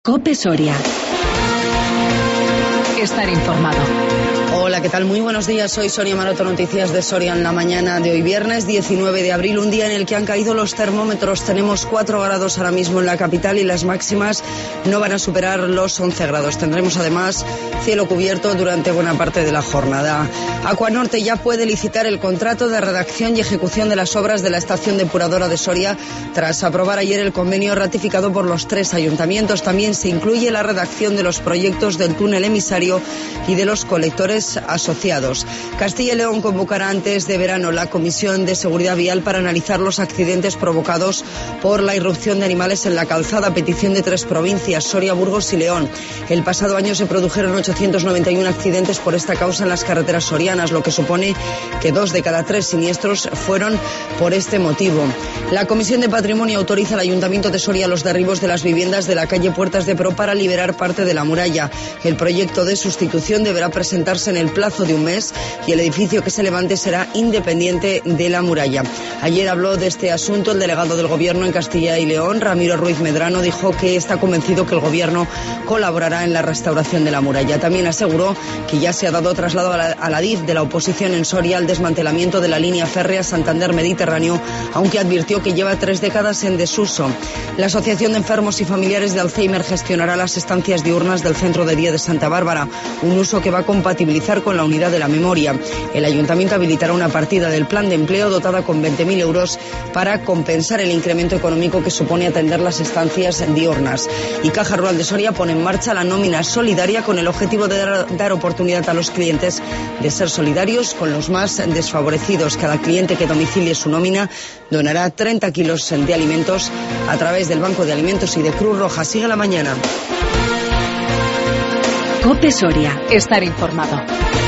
COPE Soria. Estar informado. Hola, ¿qué tal? Muy buenos días. Soy Sonia Maroto, noticias de Soria en la mañana de hoy, viernes 19 de abril, un día en el que han caído los termómetros. Tenemos 4 grados ahora mismo en la capital y las máximas no van a superar los 11 grados. Tendremos además cielo cubierto durante buena parte de la jornada. Acuanorte ya puede licitar el contrato de redacción y ejecución de las obras de la estación depuradora de Soria tras aprobar ayer el convenio ratificado por los 3 ayuntamientos. También se incluye la redacción de los proyectos del túnel emisario y de los colectores asociados. Castilla y León convocará antes de verano la Comisión de Seguridad Vial para analizar los accidentes provocados por la irrupción de animales en la calzada, a petición de 3 provincias, Soria, Burgos y León. El pasado año se produjeron 891 accidentes por esta causa en las carreteras sorianas, lo que supone que 2 de cada 3 siniestros fueron por este motivo. La Comisión de Patrimonio autoriza al Ayuntamiento de Soria los derribos de las viviendas de la calle Puertas de Pro para liberar parte de la muralla. El proyecto de sustitución deberá presentarse en el plazo de un mes y el edificio que se levante será independiente de la muralla. Ayer habló de este asunto el delegado del Gobierno en Castilla y León, Ramiro Ruiz Medrano. Dijo que está convencido que el Gobierno colaborará en la restauración de la muralla. También aseguró que ya se ha dado traslado a la DIF de la oposición en Soria al desmantelamiento de la línea férrea Santander-Mediterráneo, aunque advirtió que lleva 3 décadas en desuso. La Asociación de Enfermos y Familiares de Alzheimer gestionará las estancias diurnas del Centro de Día de Santa Bárbara, un uso que va a compatibilizar con la unidad de la memoria. El Ayuntamiento habilitará una partida del plan de empleo dotada con 20.000 euros para compensar el incremento económico que supone atender las estancias diurnas. Y Caja Rural de Soria pone en marcha la nómina solidaria con el objetivo de dar oportunidad a los clientes de ser solidarios con los más desfavorecidos. Cada cliente que domicilie su nómina donará 30 kilos de alimentos a través del Banco de Alimentos y de Cruz Roja. Sigue la mañana. COPE Soria. Estar informado.